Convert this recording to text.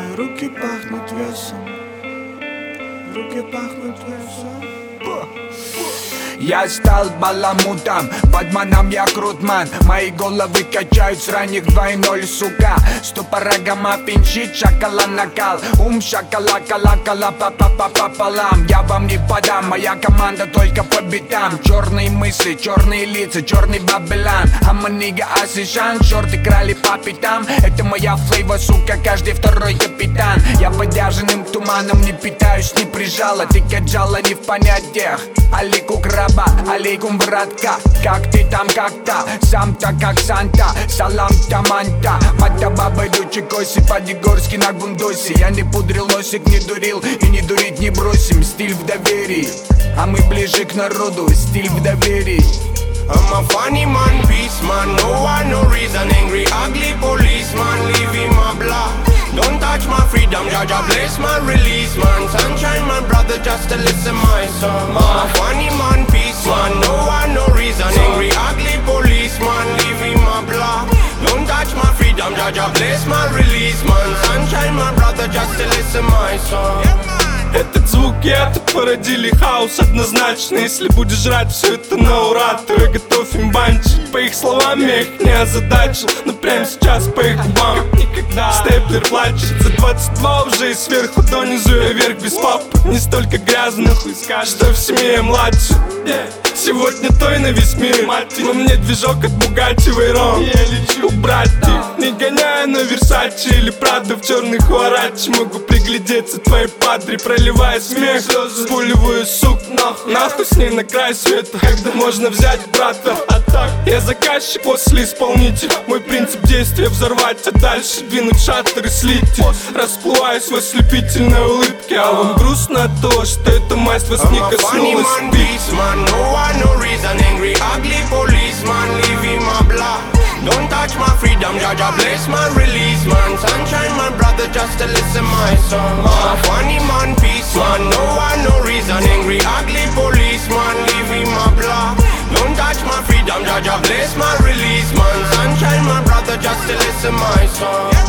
руки пахнут весом, руки пахнут весом. Я стал баламутом, подманом я крутман. Мои головы качают с ранних 2:0, сука. Ступора гамафин, щит, шакала накал. Ум шакала, кала, пополам. Я вам не подам, моя команда только по битам. Черные мысли, черные лица, черный бабелан. Аманига асишан, шорты крали по пятам. Это моя флейва, сука, каждый второй капитан. Я подержанным туманом не питаюсь, не прижала. Ты каджала не в понятиях. Алику краба, алейкум, братка. Как ты там, как-то, сам-то как Санта. Салам таманта, мата баба идучи коси. По-дегорски на гундосе. Я не пудрил носик, не дурил и не дурить не бросим. Стиль в доверии, а мы ближе к народу. Стиль в доверии. I'm a funny man, peace man, no one, no reason. Angry, ugly policeman, leaving my block. Don't touch my freedom, Jaja bless my release, man. Sunshine, my brother, just to listen my song. I'm a funny man, peace man, no one, no reason. Angry, ugly policeman, leaving my block. Don't touch my freedom, Jaja bless my release, man. Sunshine, my brother, just to listen my song. Этот звук и этот породили хаос однозначно. Если будешь жрать все это на ура, то я готов им банчить. По их словам я их не озадачил, но прямо сейчас по их губам никогда. Степлер плачет за 22 уже и сверху донизу я вверх без папы. Не столько грязно, хуй скажет, что в семье я младший. Сегодня той на весь мир. Во мне движок от Бугатти Вейрон. Я лечу убрать их, не гоняя на Версачи или Прадо в черных Хуарачи. Могу приглядеться твоей падре, проливая смех. Спуливаю сук нахуй с ней на край света. Когда можно взять брата, а так я заказчик, после исполнитель. Мой принцип действия взорвать, а дальше двинуть шаттер и слить. Расплываюсь в ослепительной улыбке. А вам грустно от того, что эта масть вас не коснулась. No reason, angry, ugly policeman, leaving my block. Don't touch my freedom, Jaja bless my release, man. Sunshine, my brother, just to listen my song. I'm a funny man, peace man, no one, no reason. Angry, ugly policeman, leaving my block. Don't touch my freedom, Jaja bless my release, man. Sunshine, my brother, just to listen my song.